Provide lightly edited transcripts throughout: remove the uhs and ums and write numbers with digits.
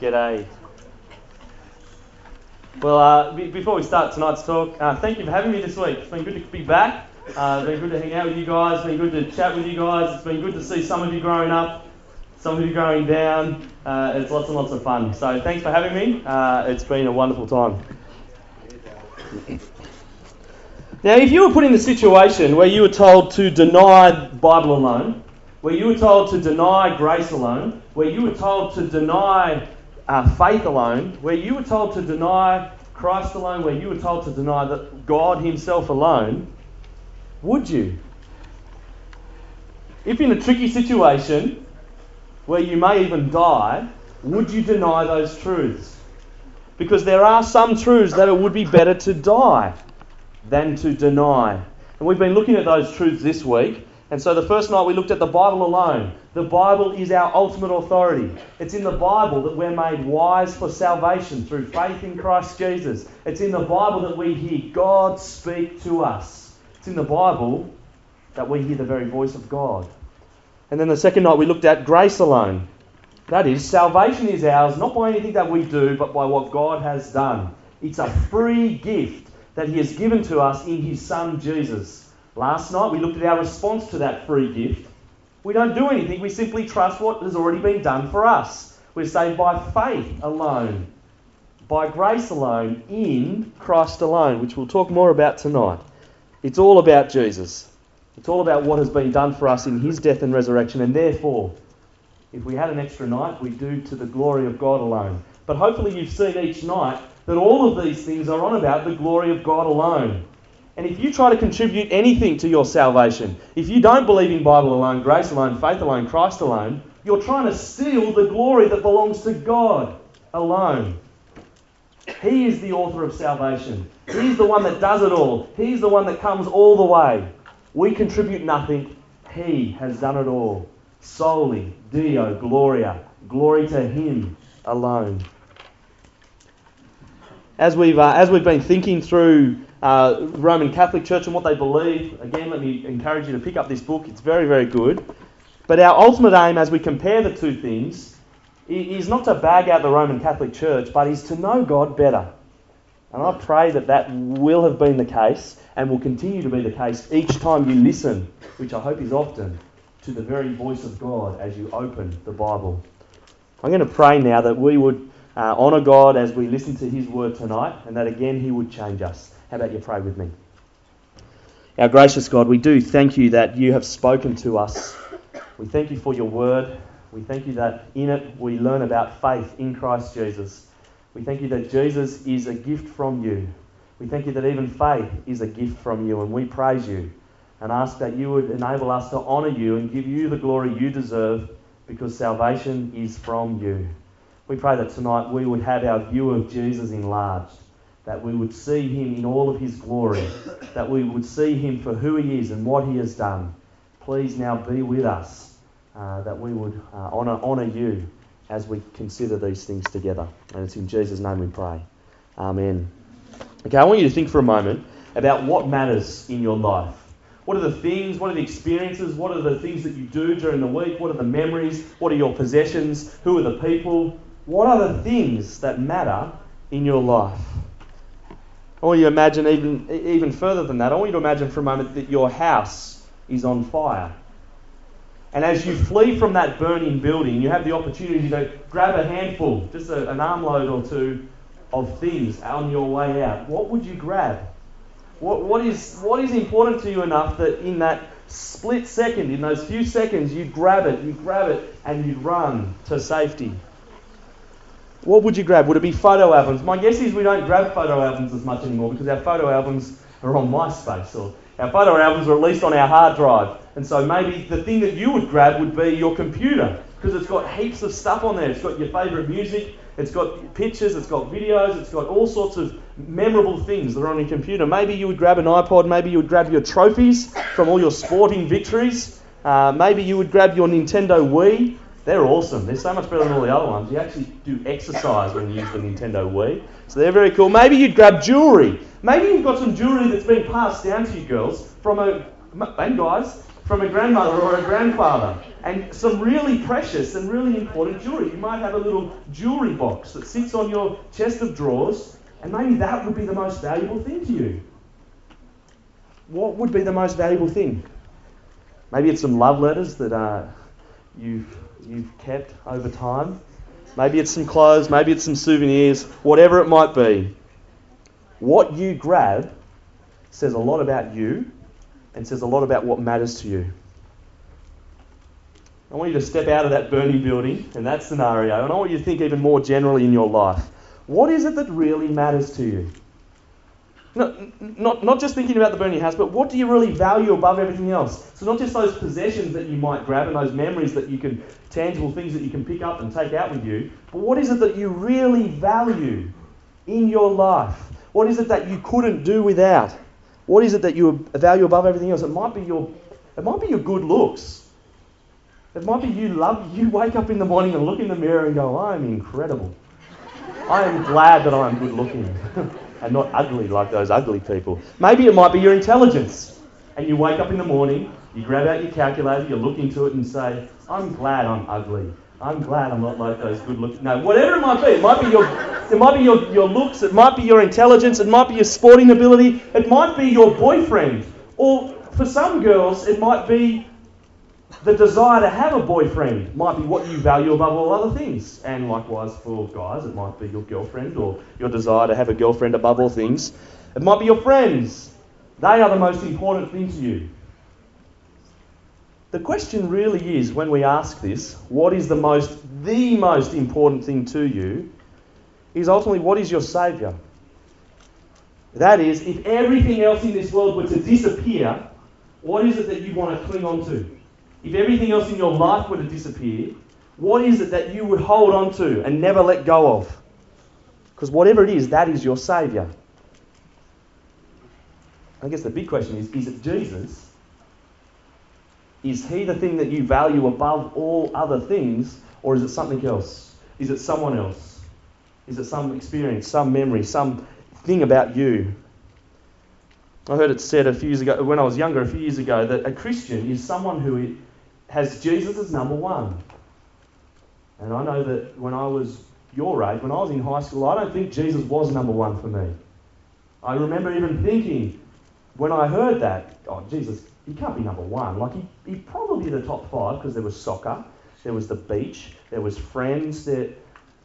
G'day. Well, before we start tonight's talk, thank you for having me this week. It's been good to be back. It's been good to hang out with you guys. It's been good to chat with you guys. It's been good to see some of you growing up, some of you growing down. It's lots and lots of fun. So thanks for having me. It's been a wonderful time. Now, if you were put in the situation where you were told to deny the Bible alone, where you were told to deny grace alone, where you were told to deny faith alone, where you were told to deny Christ alone, where you were told to deny that God himself alone, would you? If in a tricky situation where you may even die, would you deny those truths? Because there are some truths that it would be better to die than to deny. And we've been looking at those truths this week. And so the first night we looked at the Bible alone. The Bible is our ultimate authority. It's in the Bible that we're made wise for salvation through faith in Christ Jesus. It's in the Bible that we hear God speak to us. It's in the Bible that we hear the very voice of God. And then the second night we looked at grace alone. That is, salvation is ours not by anything that we do, but by what God has done. It's a free gift that he has given to us in his Son Jesus. Last night we looked at our response to that free gift. We don't do anything, we simply trust what has already been done for us. We're saved by faith alone, by grace alone, in Christ alone, which we'll talk more about tonight. It's all about Jesus. It's all about what has been done for us in his death and resurrection, and therefore, if we had an extra night, we do to the glory of God alone. But hopefully you've seen each night that all of these things are on about the glory of God alone. And if you try to contribute anything to your salvation, if you don't believe in Bible alone, grace alone, faith alone, Christ alone, you're trying to steal the glory that belongs to God alone. He is the author of salvation. He's the one that does it all. He's the one that comes all the way. We contribute nothing. He has done it all. Soli Deo Gloria. Glory to him alone. As we've been thinking through Roman Catholic Church and what they believe, again, let me encourage you to pick up this book. It's very, very good. But our ultimate aim as we compare the two things is not to bag out the Roman Catholic Church, but is to know God better. And I pray that that will have been the case and will continue to be the case each time you listen, which I hope is often, to the very voice of God as you open the Bible. I'm going to pray now that we would honour God as we listen to his word tonight, and that again he would change us. How about you pray with me? Our gracious God, we do thank you that you have spoken to us. We thank you for your word. We thank you that in it we learn about faith in Christ Jesus. We thank you that Jesus is a gift from you. We thank you that even faith is a gift from you, and we praise you and ask that you would enable us to honour you and give you the glory you deserve, because salvation is from you. We pray that tonight we would have our view of Jesus enlarged, that we would see him in all of his glory, that we would see him for who he is and what he has done. Please now be with us, that we would honour you as we consider these things together. And it's in Jesus' name we pray. Amen. Okay, I want you to think for a moment about what matters in your life. What are the things, what are the experiences, what are the things that you do during the week, what are the memories, what are your possessions, who are the people, what are the things that matter in your life? I want you to imagine even further than that. I want you to imagine for a moment that your house is on fire. And as you flee from that burning building, you have the opportunity to grab a handful, just an armload or two of things on your way out. What would you grab? What is important to you enough that in that split second, in those few seconds, you grab it, and you run to safety? What would you grab? Would it be photo albums? My guess is we don't grab photo albums as much anymore because our photo albums are on MySpace, or our photo albums are at least on our hard drive. And so maybe the thing that you would grab would be your computer, because it's got heaps of stuff on there. It's got your favourite music, it's got pictures, it's got videos, it's got all sorts of memorable things that are on your computer. Maybe you would grab an iPod, maybe you would grab your trophies from all your sporting victories. Maybe you would grab your Nintendo Wii. They're awesome. They're so much better than all the other ones. You actually do exercise when you use the Nintendo Wii. So they're very cool. Maybe you'd grab jewellery. Maybe you've got some jewellery that's been passed down to you girls and guys from a grandmother or a grandfather. And some really precious and really important jewellery. You might have a little jewellery box that sits on your chest of drawers, and maybe that would be the most valuable thing to you. What would be the most valuable thing? Maybe it's some love letters that you've kept over time. Maybe it's some clothes, maybe it's some souvenirs, whatever it might be. What you grab says a lot about you and says a lot about what matters to you. I want you to step out of that burning building and that scenario, and I want you to think even more generally in your life. What is it that really matters to you? Not just thinking about the burning house, but what do you really value above everything else? So not just those possessions that you might grab and those memories that you can, tangible things that you can pick up and take out with you, but what is it that you really value in your life? What is it that you couldn't do without? What is it that you value above everything else? It might be your good looks. It might be you wake up in the morning and look in the mirror and go, I'm incredible. I am glad that I'm good looking and not ugly like those ugly people. Maybe it might be your intelligence. And you wake up in the morning, you grab out your calculator, you look into it and say, I'm glad I'm ugly. I'm glad I'm not like those good looking. No, whatever it might be. It might be your looks, it might be your intelligence, it might be your sporting ability, it might be your boyfriend. Or for some girls, it might be the desire to have a boyfriend might be what you value above all other things. And likewise for guys, it might be your girlfriend or your desire to have a girlfriend above all things. It might be your friends. They are the most important thing to you. The question really is, when we ask this, what is the most important thing to you, is ultimately, what is your saviour? That is, if everything else in this world were to disappear, what is it that you want to cling on to? If everything else in your life were to disappear, what is it that you would hold on to and never let go of? Because whatever it is, that is your saviour. I guess the big question is it Jesus? Is he the thing that you value above all other things, or is it something else? Is it someone else? Is it some experience, some memory, some thing about you? I heard it said a few years ago, when I was younger, that a Christian is someone who has Jesus as number one. And I know that when I was your age, when I was in high school, I don't think Jesus was number one for me. I remember even thinking, when I heard that, oh, Jesus, he can't be number one. Like, he'd probably be the top five, because there was soccer, there was the beach, there was friends, he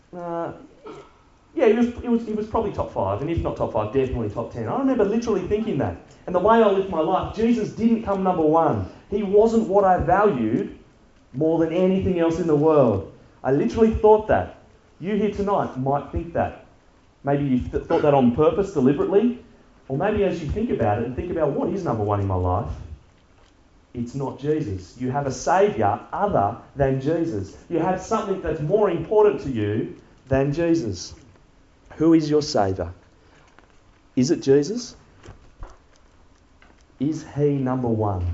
was probably top five, and if not top five, definitely top 10. I remember literally thinking that. And the way I lived my life, Jesus didn't come number one. He wasn't what I valued more than anything else in the world. I literally thought that. You here tonight might think that. Maybe you thought that on purpose, deliberately, or maybe as you think about it and think about what is number one in my life, it's not Jesus. You have a saviour other than Jesus. You have something that's more important to you than Jesus. Who is your saviour? Is it Jesus? Is he number one?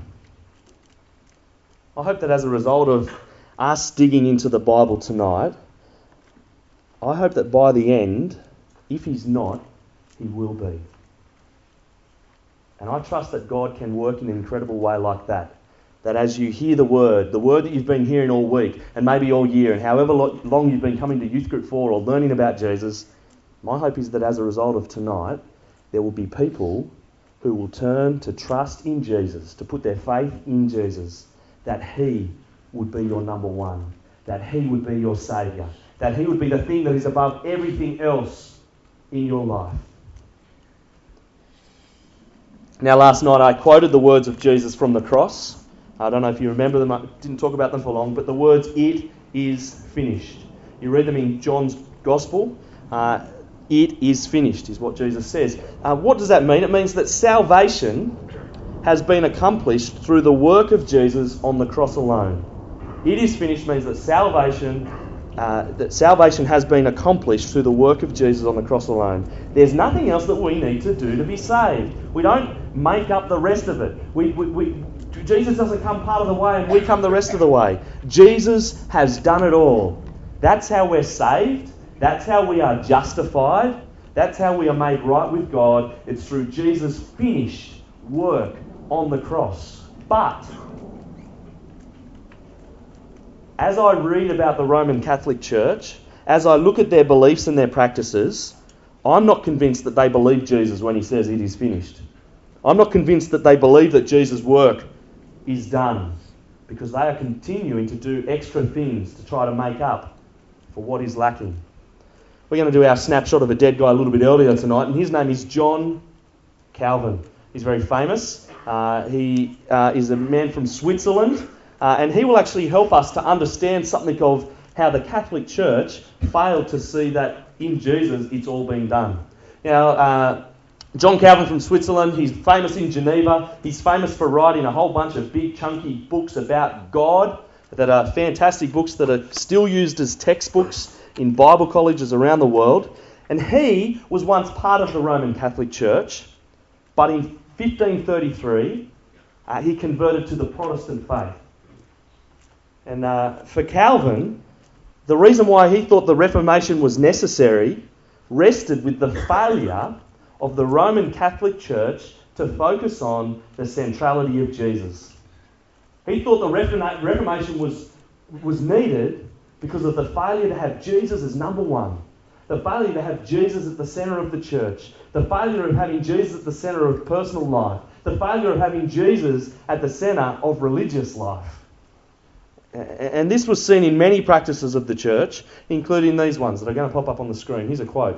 I hope that as a result of us digging into the Bible tonight, I hope that by the end, if he's not, he will be. And I trust that God can work in an incredible way like that. That as you hear the word that you've been hearing all week, and maybe all year, and however long you've been coming to youth group for or learning about Jesus, my hope is that as a result of tonight, there will be people who will turn to trust in Jesus, to put their faith in Jesus, that he would be your number one, that he would be your saviour, that he would be the thing that is above everything else in your life. Now, last night I quoted the words of Jesus from the cross. I don't know if you remember them, I didn't talk about them for long, but the words, "It is finished." You read them in John's Gospel. It is finished, is what Jesus says. What does that mean? It means that salvation has been accomplished through the work of Jesus on the cross alone. It is finished means that salvation has been accomplished through the work of Jesus on the cross alone. There's nothing else that we need to do to be saved. We don't make up the rest of it. Jesus doesn't come part of the way and we come the rest of the way. Jesus has done it all. That's how we're saved. That's how we are justified. That's how we are made right with God. It's through Jesus' finished work on the cross. But as I read about the Roman Catholic Church, as I look at their beliefs and their practices, I'm not convinced that they believe Jesus when he says it is finished. I'm not convinced that they believe that Jesus' work is done, because they are continuing to do extra things to try to make up for what is lacking. We're going to do our snapshot of a dead guy a little bit earlier tonight, and his name is John Calvin. He's very famous. He is a man from Switzerland, and he will actually help us to understand something of how the Catholic Church failed to see that in Jesus it's all been done. Now, John Calvin from Switzerland, he's famous in Geneva. He's famous for writing a whole bunch of big chunky books about God that are fantastic books that are still used as textbooks in Bible colleges around the world. And he was once part of the Roman Catholic Church, but in 1533 he converted to the Protestant faith. And for Calvin, the reason why he thought the Reformation was necessary rested with the failure of the Roman Catholic Church to focus on the centrality of Jesus. He thought the Reformation was needed because of the failure to have Jesus as number one, the failure to have Jesus at the centre of the church, the failure of having Jesus at the centre of personal life, the failure of having Jesus at the centre of religious life. And this was seen in many practices of the church, including these ones that are going to pop up on the screen. Here's a quote.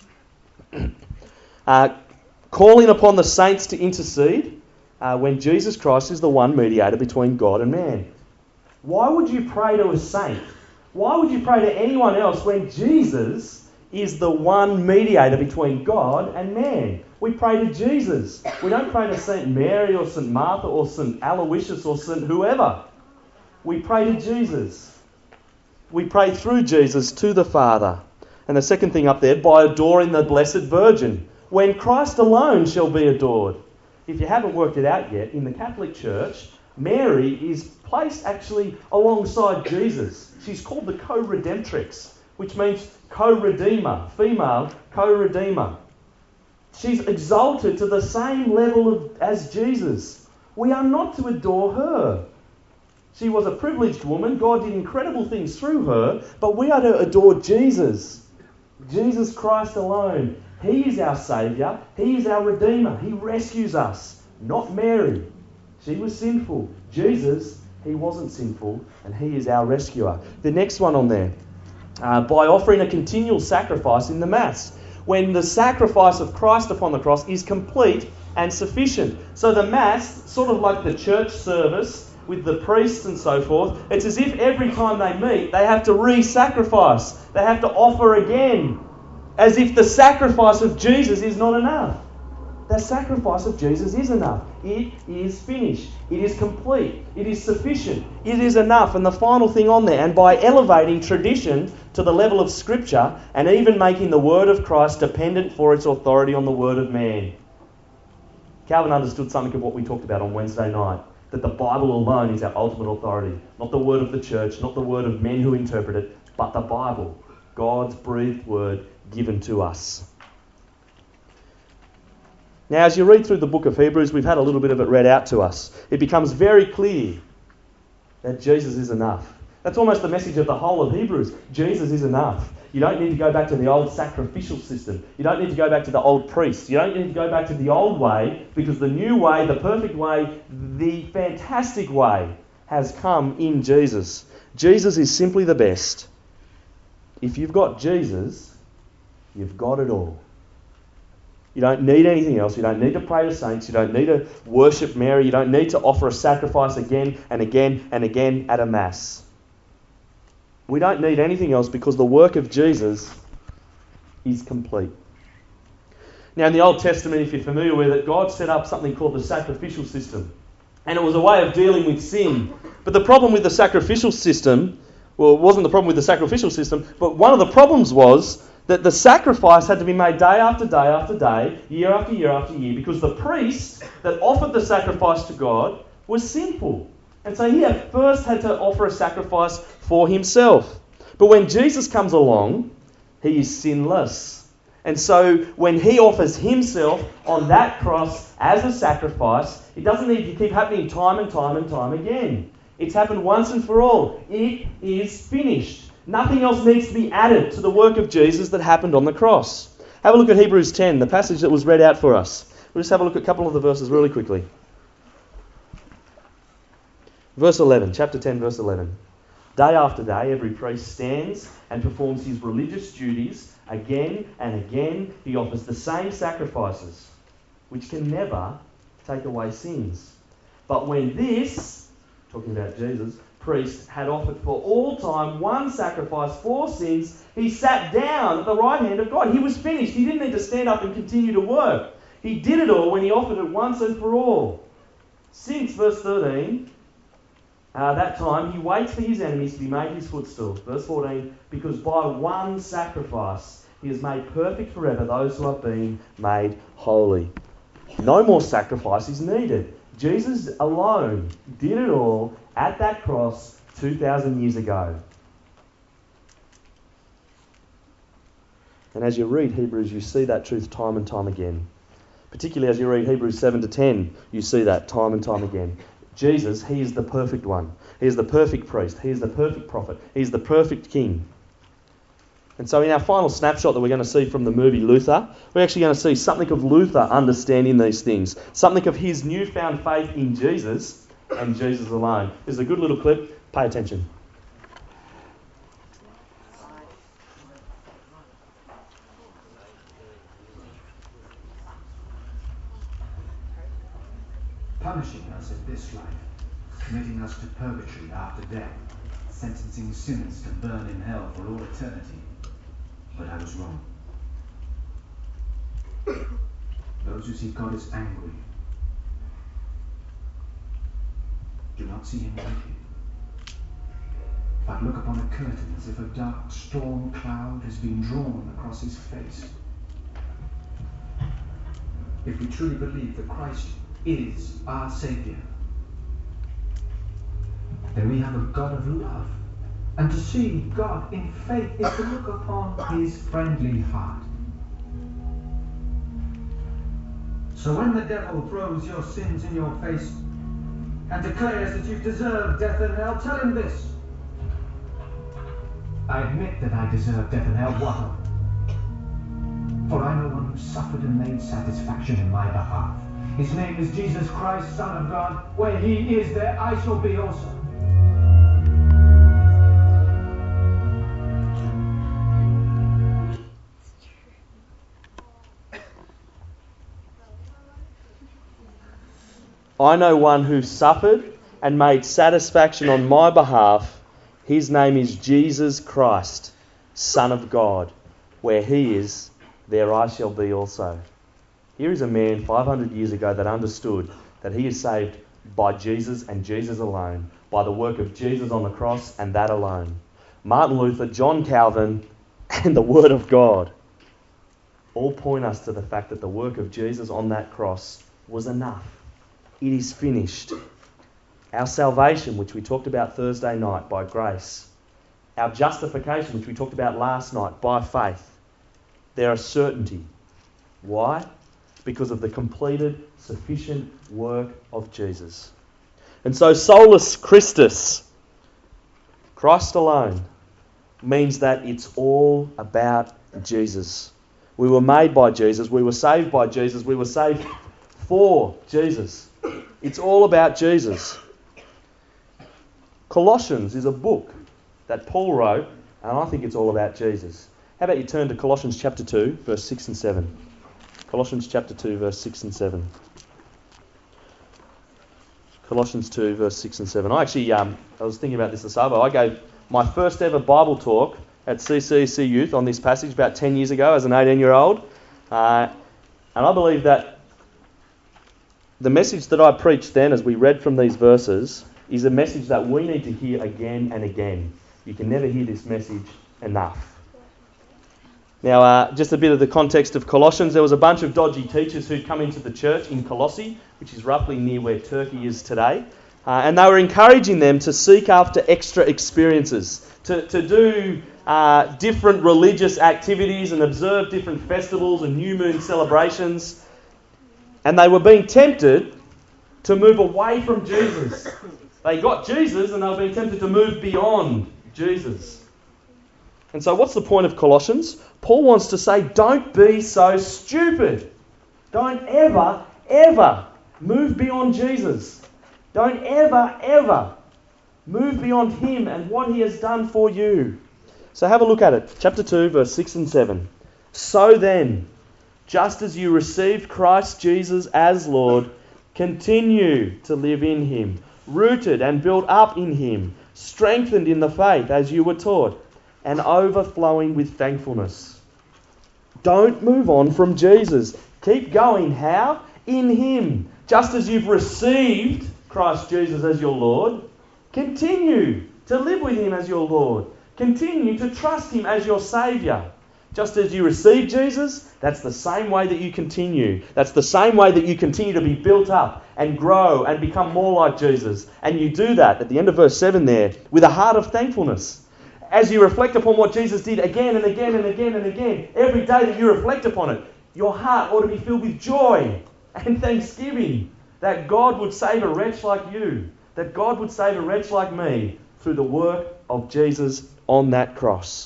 Calling upon the saints to intercede when Jesus Christ is the one mediator between God and man. Why would you pray to a saint? Why would you pray to anyone else when Jesus is the one mediator between God and man? We pray to Jesus. We don't pray to St. Mary or St. Martha or St. Aloysius or St. whoever. We pray to Jesus. We pray through Jesus to the Father. And the second thing up there, by adoring the Blessed Virgin, when Christ alone shall be adored. If you haven't worked it out yet, in the Catholic Church, Mary is placed actually alongside Jesus. She's called the co-redemptrix, which means co-redeemer, female co-redeemer. She's exalted to the same level as Jesus. We are not to adore her. She was a privileged woman. God did incredible things through her, but we are to adore Jesus. Jesus Christ alone. He is our Saviour. He is our Redeemer. He rescues us, not Mary. She was sinful. Jesus, he wasn't sinful, and he is our rescuer. The next one on there, by offering a continual sacrifice in the Mass, when the sacrifice of Christ upon the cross is complete and sufficient. So the Mass, sort of like the church service with the priests and so forth, it's as if every time they meet, they have to re-sacrifice. They have to offer again, as if the sacrifice of Jesus is not enough. The sacrifice of Jesus is enough. It is finished. It is complete. It is sufficient. It is enough. And the final thing on there, and by elevating tradition to the level of Scripture and even making the word of Christ dependent for its authority on the word of man. Calvin understood something of what we talked about on Wednesday night, that the Bible alone is our ultimate authority. Not the word of the church, not the word of men who interpret it, but the Bible, God's breathed word given to us. Now, as you read through the book of Hebrews, we've had a little bit of it read out to us. It becomes very clear that Jesus is enough. That's almost the message of the whole of Hebrews. Jesus is enough. You don't need to go back to the old sacrificial system. You don't need to go back to the old priests. You don't need to go back to the old way, because the new way, the perfect way, the fantastic way has come in Jesus. Jesus is simply the best. If you've got Jesus, you've got it all. You don't need anything else. You don't need to pray to saints. You don't need to worship Mary. You don't need to offer a sacrifice again and again and again at a Mass. We don't need anything else because the work of Jesus is complete. Now, in the Old Testament, if you're familiar with it, God set up something called the sacrificial system. And it was a way of dealing with sin. But the problem with the sacrificial system, well, it wasn't the problem with the sacrificial system, but one of the problems was that the sacrifice had to be made day after day after day, year after year after year, because the priest that offered the sacrifice to God was sinful. And so he first had to offer a sacrifice for himself. But when Jesus comes along, he is sinless. And so when he offers himself on that cross as a sacrifice, it doesn't need to keep happening time and time and time again. It's happened once and for all. It is finished. Nothing else needs to be added to the work of Jesus that happened on the cross. Have a look at Hebrews 10, the passage that was read out for us. We'll just have a look at a couple of the verses really quickly. Verse 11, chapter 10, verse 11. Day after day, every priest stands and performs his religious duties. Again and again, he offers the same sacrifices, which can never take away sins. But when this, talking about Jesus, priest had offered for all time one sacrifice for sins, he sat down at the right hand of God. He was finished. He didn't need to stand up and continue to work. He did it all when he offered it once and for all. Since, verse 13, that time he waits for his enemies to be made his footstool. Verse 14, because by one sacrifice he has made perfect forever those who have been made holy. No more sacrifice is needed. Jesus alone did it all at that cross 2,000 years ago. And as you read Hebrews, you see that truth time and time again. Particularly as you read Hebrews 7 to 10, you see that time and time again. Jesus, he is the perfect one. He is the perfect priest. He is the perfect prophet. He is the perfect king. And so in our final snapshot that we're going to see from the movie Luther, we're actually going to see something of Luther understanding these things. Something of his newfound faith in Jesus and Jesus alone. This is a good little clip. Pay attention. Punishing us in this life, committing us to purgatory after death, sentencing sinners to burn in hell for all eternity. But I was wrong. Those who see God as angry do not see him wicked, but look upon a curtain as if a dark storm cloud has been drawn across his face. If we truly believe that Christ is our Saviour, then we have a God of love. And to see God in faith is to look upon his friendly heart. So when the devil throws your sins in your face and declares that you deserve death and hell, tell him this: I admit that I deserve death and hell. What of it? For I know one who suffered and made satisfaction in my behalf. His name is Jesus Christ, Son of God. Where he is, there I shall be also. I know one who suffered and made satisfaction on my behalf. His name is Jesus Christ, Son of God. Where he is, there I shall be also. Here is a man 500 years ago that understood that he is saved by Jesus and Jesus alone, by the work of Jesus on the cross and that alone. Martin Luther, John Calvin, and the Word of God all point us to the fact that the work of Jesus on that cross was enough. It is finished. Our salvation, which we talked about Thursday night, by grace. Our justification, which we talked about last night, by faith. They're a certainty. Why? Because of the completed, sufficient work of Jesus. And so solus Christus, Christ alone, means that it's all about Jesus. We were made by Jesus. We were saved by Jesus. We were saved for Jesus. It's all about Jesus. Colossians is a book that Paul wrote, and I think it's all about Jesus. How about you turn to Colossians chapter 2, verse 6 and 7. Colossians chapter 2, verse 6 and 7. Colossians 2, verse 6 and 7. I actually, I was thinking about this Arvo. I gave my first ever Bible talk at CCC Youth on this passage about 10 years ago as an 18-year-old. And I believe that the message that I preached then, as we read from these verses, is a message that we need to hear again and again. You can never hear this message enough. Now, just a bit of the context of Colossians. There was a bunch of dodgy teachers who'd come into the church in Colossae, which is roughly near where Turkey is today. And they were encouraging them to seek after extra experiences, to do different religious activities and observe different festivals and new moon celebrations. And they were being tempted to move away from Jesus They got Jesus and they were being tempted to move beyond Jesus. And so what's the point of Colossians? Paul wants to say, don't be so stupid. Don't ever move beyond Jesus. Don't ever move beyond him and what he has done for you. So have a look at it. Chapter 2, verse 6 and 7. So then, just as you received Christ Jesus as Lord, continue to live in him, rooted and built up in him, strengthened in the faith as you were taught, and overflowing with thankfulness. Don't move on from Jesus. Keep going. How? In him. Just as you've received Christ Jesus as your Lord, continue to live with him as your Lord. Continue to trust him as your Saviour. Just as you receive Jesus, that's the same way that you continue. That's the same way that you continue to be built up and grow and become more like Jesus. And you do that, at the end of verse 7 there, with a heart of thankfulness. As you reflect upon what Jesus did again and again and again and again, every day that you reflect upon it, your heart ought to be filled with joy and thanksgiving that God would save a wretch like you, that God would save a wretch like me through the work of Jesus on that cross.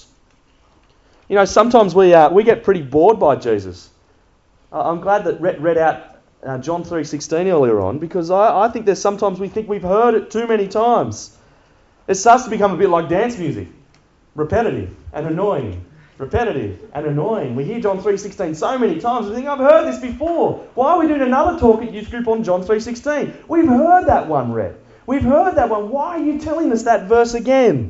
You know, sometimes we get pretty bored by Jesus. I'm glad that read out John 3:16 earlier on, because I think there's sometimes we think we've heard it too many times. It starts to become a bit like dance music. Repetitive and annoying. Repetitive and annoying. We hear John 3:16 so many times. We think, I've heard this before. Why are we doing another talk at youth group on John 3:16? We've heard that one read. We've heard that one. Why are you telling us that verse again?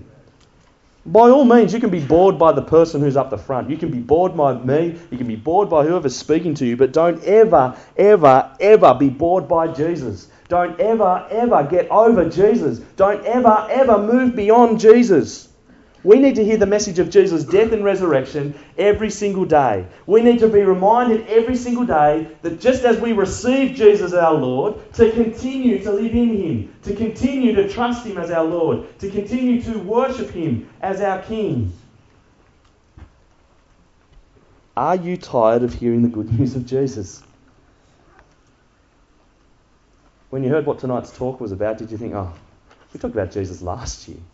By all means, you can be bored by the person who's up the front. You can be bored by me. You can be bored by whoever's speaking to you. But don't ever be bored by Jesus. Don't ever get over Jesus. Don't ever move beyond Jesus. We need to hear the message of Jesus' death and resurrection every single day. We need to be reminded every single day that just as we receive Jesus our Lord, to continue to live in him, to continue to trust him as our Lord, to continue to worship him as our King. Are you tired of hearing the good news of Jesus? When you heard what tonight's talk was about, did you think, oh, we talked about Jesus last year?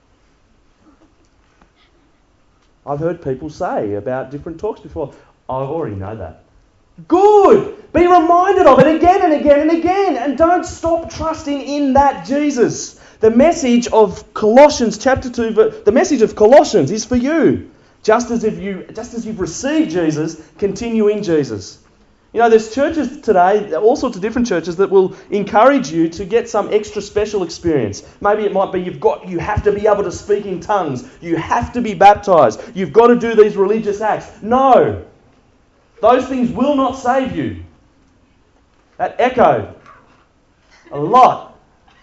I've heard people say about different talks before, I already know that. Good! Be reminded of it again and again and again, and don't stop trusting in that Jesus. The message of Colossians chapter 2, the message of Colossians is for you. Just as you've received Jesus, continue in Jesus. You know, there's churches today, all sorts of different churches, that will encourage you to get some extra special experience. Maybe it might be you have to be able to speak in tongues. You have to be baptised. You've got to do these religious acts. No. Those things will not save you. That echoed a lot.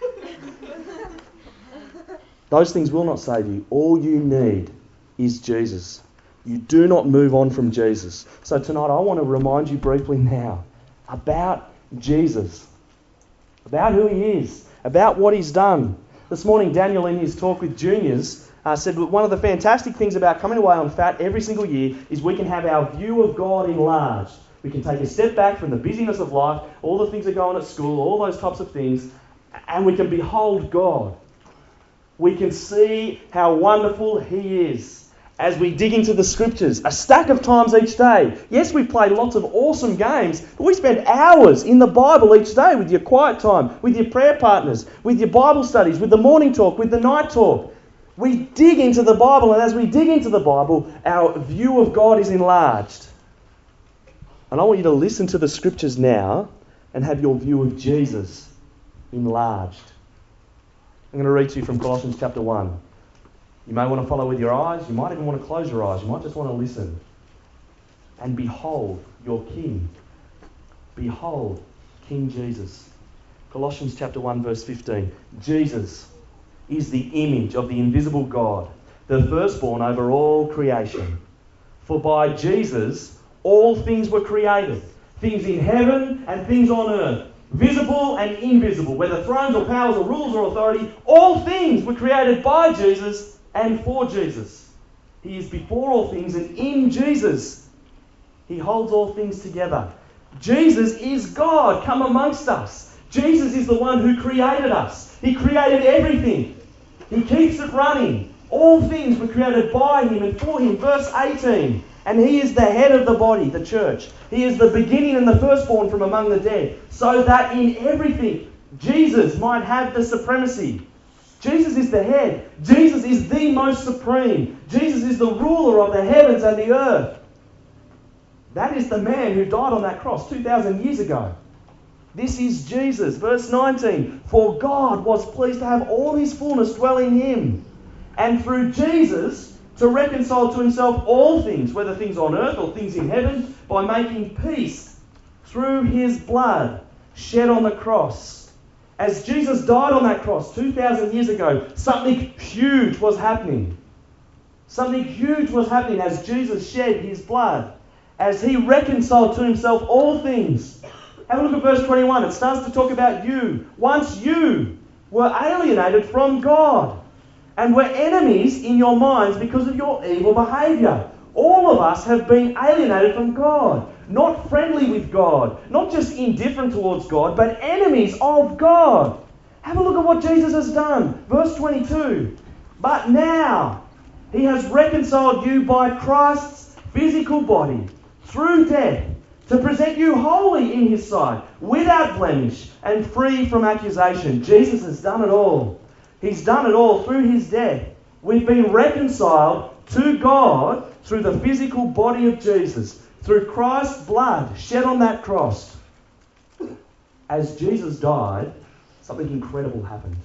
Those things will not save you. All you need is Jesus. You do not move on from Jesus. So tonight I want to remind you briefly now about Jesus, about who he is, about what he's done. This morning Daniel, in his talk with juniors, said that one of the fantastic things about coming away on FAT every single year is we can have our view of God enlarged. We can take a step back from the busyness of life, all the things that go on at school, all those types of things, and we can behold God. We can see how wonderful he is. As we dig into the scriptures, a stack of times each day. Yes, we play lots of awesome games, but we spend hours in the Bible each day with your quiet time, with your prayer partners, with your Bible studies, with the morning talk, with the night talk. We dig into the Bible, and as we dig into the Bible, our view of God is enlarged. And I want you to listen to the scriptures now and have your view of Jesus enlarged. I'm going to read to you from Colossians chapter 1. You may want to follow with your eyes. You might even want to close your eyes. You might just want to listen. And behold your King. Behold King Jesus. Colossians chapter 1 verse 15. Jesus is the image of the invisible God, the firstborn over all creation. For by Jesus all things were created, things in heaven and things on earth, visible and invisible, whether thrones or powers or rules or authority, all things were created by Jesus and for Jesus. He is before all things, and in Jesus he holds all things together. Jesus is God come amongst us. Jesus is the one who created us. He created everything. He keeps it running. All things were created by Him and for Him. Verse 18. And He is the head of the body, the church. He is the beginning and the firstborn from among the dead, so that in everything Jesus might have the supremacy. Jesus is the head. Jesus is the most supreme. Jesus is the ruler of the heavens and the earth. That is the man who died on that cross 2,000 years ago. This is Jesus. Verse 19. For God was pleased to have all His fullness dwell in Him, and through Jesus to reconcile to Himself all things, whether things on earth or things in heaven, by making peace through His blood shed on the cross. As Jesus died on that cross 2,000 years ago, something huge was happening. Something huge was happening as Jesus shed His blood, as He reconciled to Himself all things. Have a look at verse 21. It starts to talk about you. Once you were alienated from God and were enemies in your minds because of your evil behaviour. All of us have been alienated from God, not friendly with God, not just indifferent towards God, but enemies of God. Have a look at what Jesus has done. Verse 22. But now He has reconciled you by Christ's physical body through death, to present you holy in His sight, without blemish and free from accusation. Jesus has done it all. He's done it all through His death. We've been reconciled to God through the physical body of Jesus, through Christ's blood shed on that cross. As Jesus died, something incredible happened.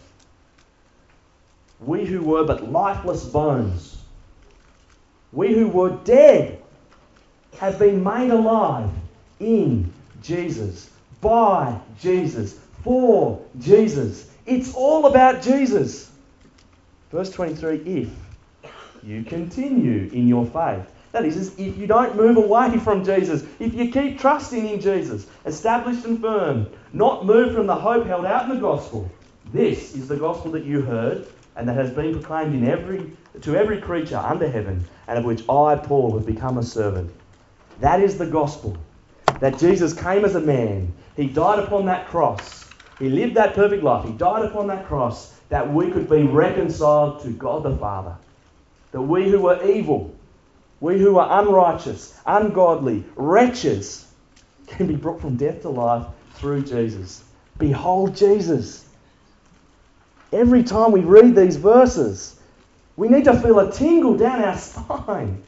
We who were but lifeless bones, we who were dead, have been made alive in Jesus, by Jesus, for Jesus. It's all about Jesus. Verse 23, if you continue in your faith. That is, if you don't move away from Jesus, if you keep trusting in Jesus, established and firm, not moved from the hope held out in the gospel. This is the gospel that you heard and that has been proclaimed to every creature under heaven, and of which I, Paul, have become a servant. That is the gospel. That Jesus came as a man. He died upon that cross. He lived that perfect life. He died upon that cross that we could be reconciled to God the Father. That we who were evil, we who were unrighteous, ungodly, wretches, can be brought from death to life through Jesus. Behold Jesus. Every time we read these verses, we need to feel a tingle down our spine.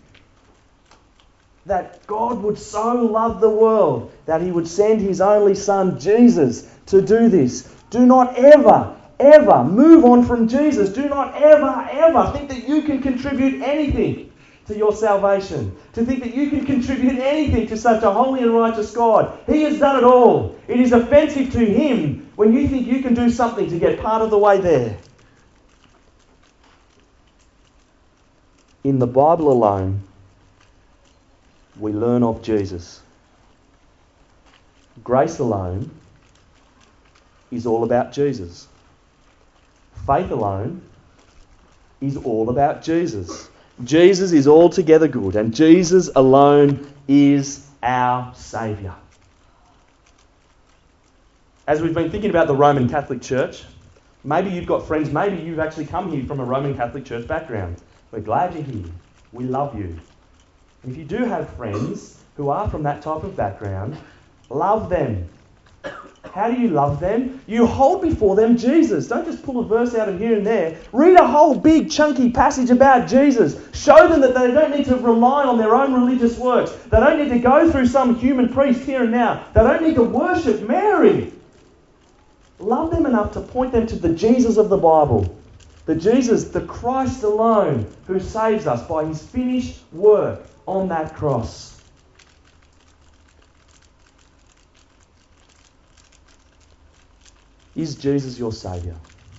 That God would so love the world that He would send His only Son, Jesus, to do this. Do not ever move on from Jesus. Do not ever think that you can contribute anything to your salvation. To think that you can contribute anything to such a holy and righteous God. He has done it all. It is offensive to Him when you think you can do something to get part of the way there. In the Bible alone, we learn of Jesus. Grace alone is all about Jesus. Faith alone is all about Jesus. Jesus is altogether good, and Jesus alone is our Saviour. As we've been thinking about the Roman Catholic Church, maybe you've got friends, maybe you've actually come here from a Roman Catholic Church background. We're glad you're here. We love you. If you do have friends who are from that type of background, love them. How do you love them? You hold before them Jesus. Don't just pull a verse out of here and there. Read a whole big chunky passage about Jesus. Show them that they don't need to rely on their own religious works. They don't need to go through some human priest here and now. They don't need to worship Mary. Love them enough to point them to the Jesus of the Bible. The Jesus, the Christ alone, who saves us by His finished work on that cross. Is Jesus your Saviour?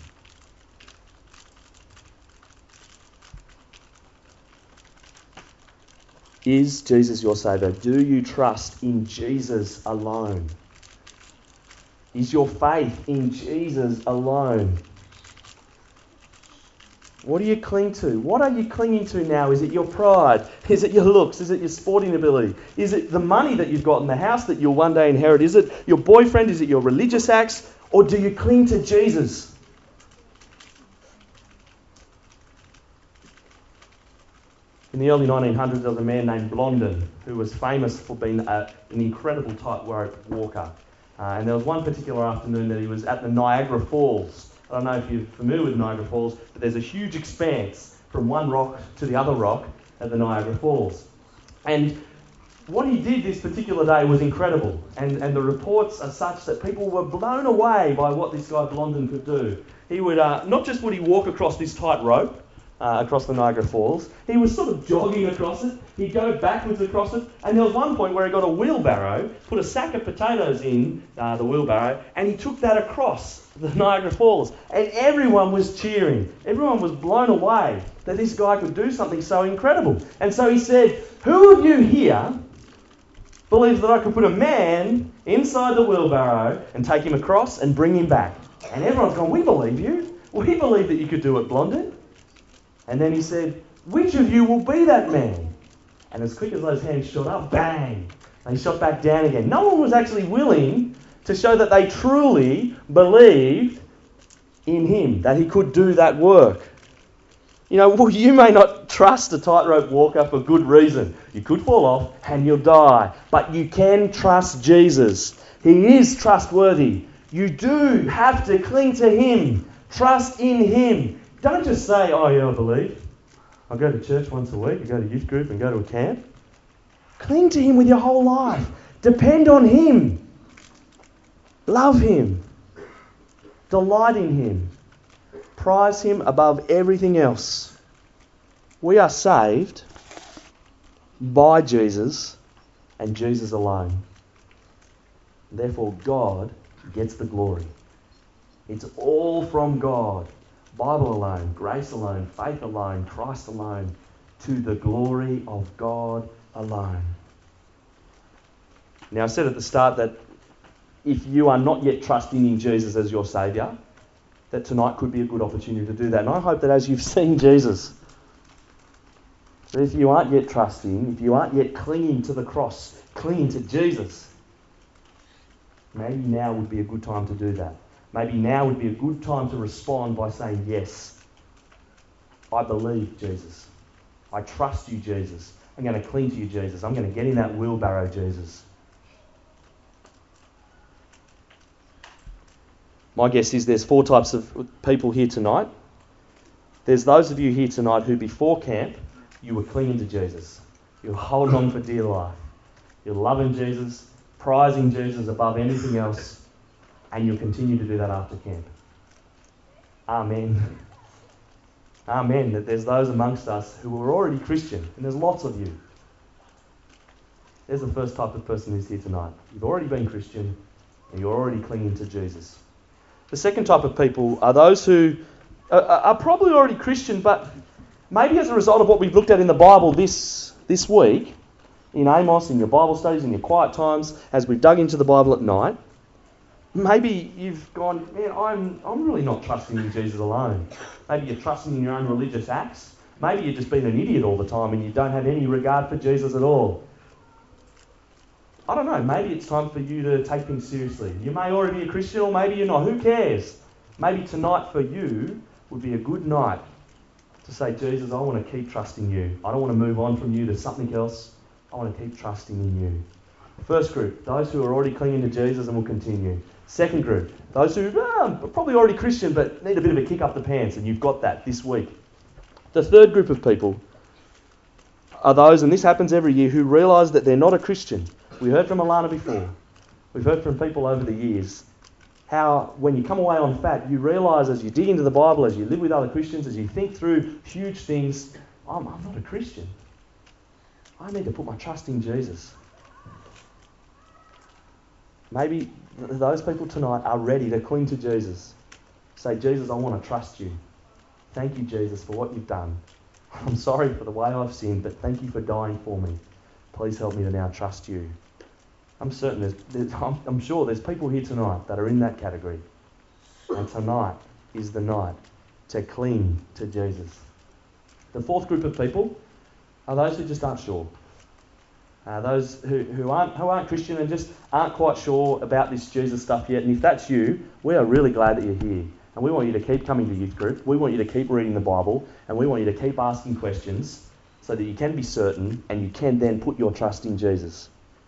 Is Jesus your Saviour? Do you trust in Jesus alone? Is your faith in Jesus alone? What do you cling to? What are you clinging to now? Is it your pride? Is it your looks? Is it your sporting ability? Is it the money that you've got in the house that you'll one day inherit? Is it your boyfriend? Is it your religious acts? Or do you cling to Jesus? In the early 1900s, there was a man named Blondin who was famous for being an incredible tightrope walker. And there was one particular afternoon that he was at the Niagara Falls. I don't know if you're familiar with Niagara Falls, but there's a huge expanse from one rock to the other rock at the Niagara Falls. And what he did this particular day was incredible. And the reports are such that people were blown away by what this guy Blondin could do. He would, not just would he walk across this tight rope, across the Niagara Falls, he was sort of jogging across it. He'd go backwards across it. And there was one point where he got a wheelbarrow, put a sack of potatoes in the wheelbarrow, and he took that across the Niagara Falls. And everyone was cheering. Everyone was blown away that this guy could do something so incredible. And so he said, who of you here believes that I could put a man inside the wheelbarrow and take him across and bring him back? And everyone's gone, we believe you. We believe that you could do it, Blondin. And then he said, which of you will be that man? And as quick as those hands shot up, bang, they shot back down again. No one was actually willing to show that they truly believed in him, that he could do that work. You know, well, you may not trust a tightrope walker for good reason. You could fall off and you'll die. But you can trust Jesus. He is trustworthy. You do have to cling to him. Trust in him. Don't just say, oh yeah, I believe. I go to church once a week, I go to youth group and go to a camp. Cling to him with your whole life. Depend on him. Love him. Delight in him. Prize him above everything else. We are saved by Jesus and Jesus alone. Therefore, God gets the glory. It's all from God. Bible alone, grace alone, faith alone, Christ alone, to the glory of God alone. Now, I said at the start that if you are not yet trusting in Jesus as your Saviour, that tonight could be a good opportunity to do that. And I hope that as you've seen Jesus, that if you aren't yet trusting, if you aren't yet clinging to the cross, clinging to Jesus, maybe now would be a good time to do that. Maybe now would be a good time to respond by saying, yes, I believe, Jesus. I trust you, Jesus. I'm going to cling to you, Jesus. I'm going to get in that wheelbarrow, Jesus. My guess is there's 4 types of people here tonight. There's those of you here tonight who before camp, you were clinging to Jesus. You were holding on for dear life. You're loving Jesus, prizing Jesus above anything else. And you'll continue to do that after camp. Amen. Amen. That there's those amongst us who are already Christian, and there's lots of you. There's the first type of person who's here tonight. You've already been Christian, and you're already clinging to Jesus. The second type of people are those who are probably already Christian, but maybe as a result of what we've looked at in the Bible this week, in Amos, in your Bible studies, in your quiet times, as we've dug into the Bible at night, maybe you've gone, man, I'm really not trusting in Jesus alone. Maybe you're trusting in your own religious acts. Maybe you've just been an idiot all the time and you don't have any regard for Jesus at all. I don't know, maybe it's time for you to take things seriously. You may already be a Christian or maybe you're not. Who cares? Maybe tonight for you would be a good night to say, Jesus, I want to keep trusting you. I don't want to move on from you to something else. I want to keep trusting in you. First group, those who are already clinging to Jesus and will continue. Second group, those who are probably already Christian but need a bit of a kick up the pants, and you've got that this week. The third group of people are those, and this happens every year, who realise that they're not a Christian. We heard from Alana before. We've heard from people over the years how when you come away on fat, you realise as you dig into the Bible, as you live with other Christians, as you think through huge things, I'm not a Christian. I need to put my trust in Jesus. Maybe those people tonight are ready to cling to Jesus. Say, Jesus, I want to trust you. Thank you, Jesus, for what you've done. I'm sorry for the way I've sinned, but thank you for dying for me. Please help me to now trust you. I'm certain I'm sure there's people here tonight that are in that category. And tonight is the night to cling to Jesus. The fourth group of people are those who just aren't sure. those who aren't Christian and just aren't quite sure about this Jesus stuff yet. And if that's you, we are really glad that you're here. And we want you to keep coming to youth group. We want you to keep reading the Bible. And we want you to keep asking questions so that you can be certain and you can then put your trust in Jesus.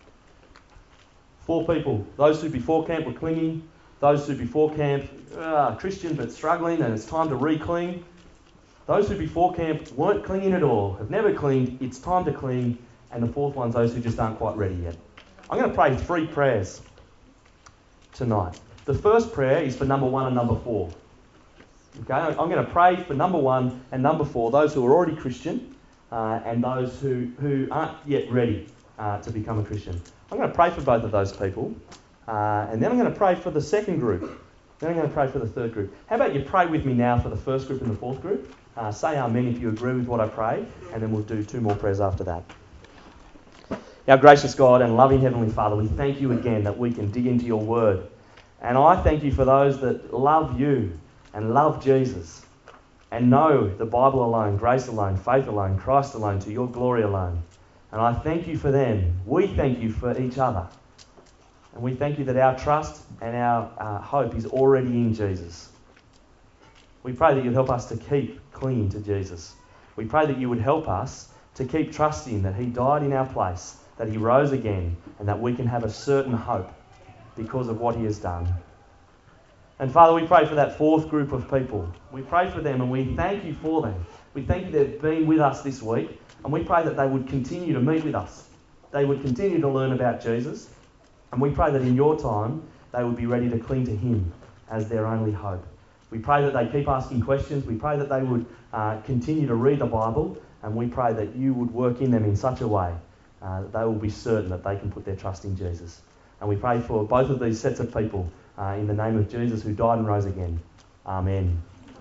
4 people. Those who before camp were clinging. Those who before camp are Christian but struggling and it's time to re-cling. Those who before camp weren't clinging at all, have never clinged, it's time to cling. And the 4th one's those who just aren't quite ready yet. I'm going to pray 3 prayers tonight. The first prayer is for number 1 and number 4. Okay, I'm going to pray for number 1 and number 4, those who are already Christian and those who aren't yet ready to become a Christian. I'm going to pray for both of those people and then I'm going to pray for the second group. Then I'm going to pray for the third group. How about you pray with me now for the first group and the 4th group? Say amen if you agree with what I pray, and then we'll do 2 more prayers after that. Our gracious God and loving Heavenly Father, we thank you again that we can dig into your word. And I thank you for those that love you and love Jesus and know the Bible alone, grace alone, faith alone, Christ alone, to your glory alone. And I thank you for them. We thank you for each other. And we thank you that our trust and our hope is already in Jesus. We pray that you'd help us to keep clinging to Jesus. We pray that you would help us to keep trusting that he died in our place, that he rose again, and that we can have a certain hope because of what he has done. And Father, we pray for that 4th group of people. We pray for them and we thank you for them. We thank you they've been with us this week, and we pray that they would continue to meet with us. They would continue to learn about Jesus, and we pray that in your time they would be ready to cling to him as their only hope. We pray that they keep asking questions. We pray that they would continue to read the Bible, and we pray that you would work in them in such a way that they will be certain that they can put their trust in Jesus. And we pray for both of these sets of people in the name of Jesus who died and rose again. Amen.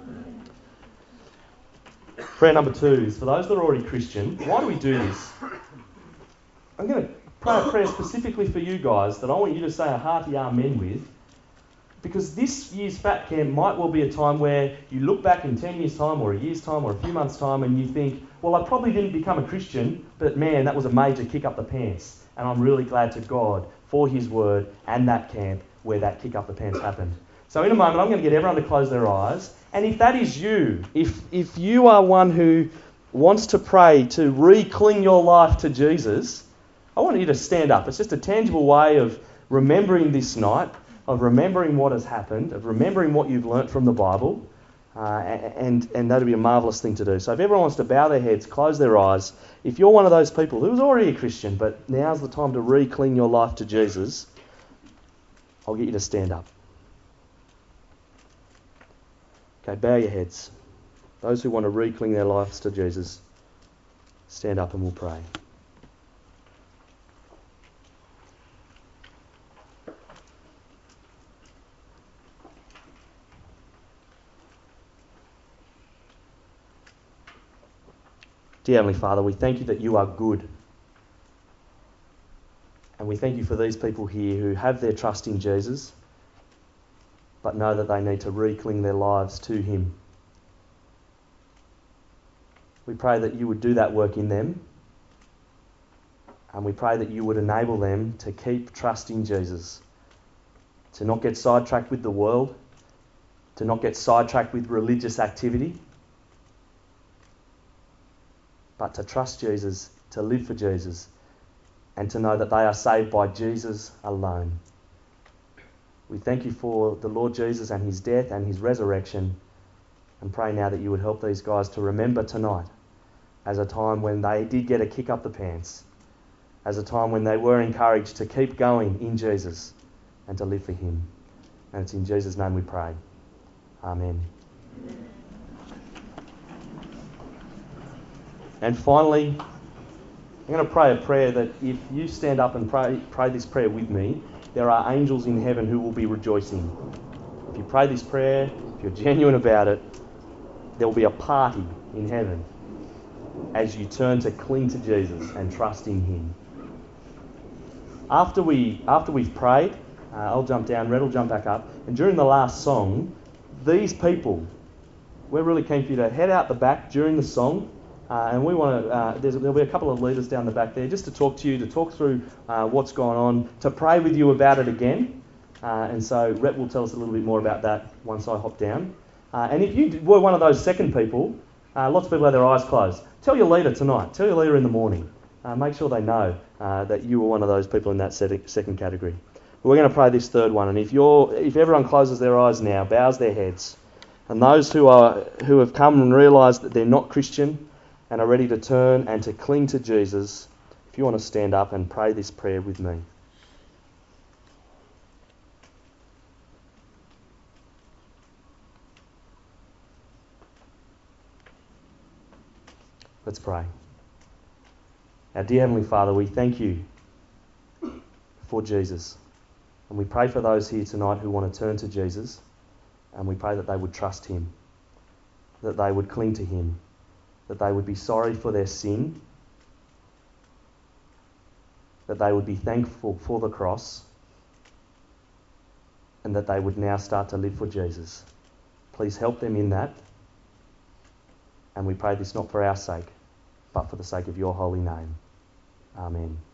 Prayer number 2 is for those that are already Christian. Why do we do this? I'm going to pray a prayer specifically for you guys that I want you to say a hearty amen with, because this year's Fat Camp might well be a time where you look back in 10 years' time or a year's time or a few months' time and you think, well, I probably didn't become a Christian, but man, that was a major kick up the pants. And I'm really glad to God for his word and that camp where that kick up the pants happened. So in a moment, I'm going to get everyone to close their eyes. And if that is you, if you are one who wants to pray to re-cling your life to Jesus, I want you to stand up. It's just a tangible way of remembering this night, of remembering what has happened, of remembering what you've learnt from the Bible, and that'd be a marvellous thing to do. So if everyone wants to bow their heads, close their eyes, if you're one of those people who's already a Christian, but now's the time to re-cling your life to Jesus, I'll get you to stand up. Okay, bow your heads. Those who want to re-cling their lives to Jesus, stand up and we'll pray. Dear Heavenly Father, we thank you that you are good. And we thank you for these people here who have their trust in Jesus, but know that they need to re-cling their lives to him. We pray that you would do that work in them, and we pray that you would enable them to keep trusting Jesus, to not get sidetracked with the world, to not get sidetracked with religious activity, but to trust Jesus, to live for Jesus, and to know that they are saved by Jesus alone. We thank you for the Lord Jesus and his death and his resurrection, and pray now that you would help these guys to remember tonight as a time when they did get a kick up the pants, as a time when they were encouraged to keep going in Jesus and to live for him. And it's in Jesus' name we pray. Amen. And finally, I'm going to pray a prayer that if you stand up and pray this prayer with me, there are angels in heaven who will be rejoicing. If you pray this prayer, if you're genuine about it, there will be a party in heaven as you turn to cling to Jesus and trust in him. After we've prayed, I'll jump down, Red will jump back up, and during the last song, these people, we're really keen for you to head out the back during the song And we want to, there'll be a couple of leaders down the back there just to talk to you, to talk through what's going on, to pray with you about it again. And so Rhett will tell us a little bit more about that once I hop down. And if you were one of those second people, lots of people have their eyes closed. Tell your leader tonight. Tell your leader in the morning. Make sure they know that you were one of those people in that second category. We're going to pray this third one. And if everyone closes their eyes now, bows their heads, and those who have come and realised that they're not Christian and are ready to turn and to cling to Jesus, if you want to stand up and pray this prayer with me. Let's pray. Our dear Heavenly Father, we thank you for Jesus. And we pray for those here tonight who want to turn to Jesus. And we pray that they would trust him, that they would cling to him, that they would be sorry for their sin, that they would be thankful for the cross, and that they would now start to live for Jesus. Please help them in that. And we pray this not for our sake, but for the sake of your holy name. Amen.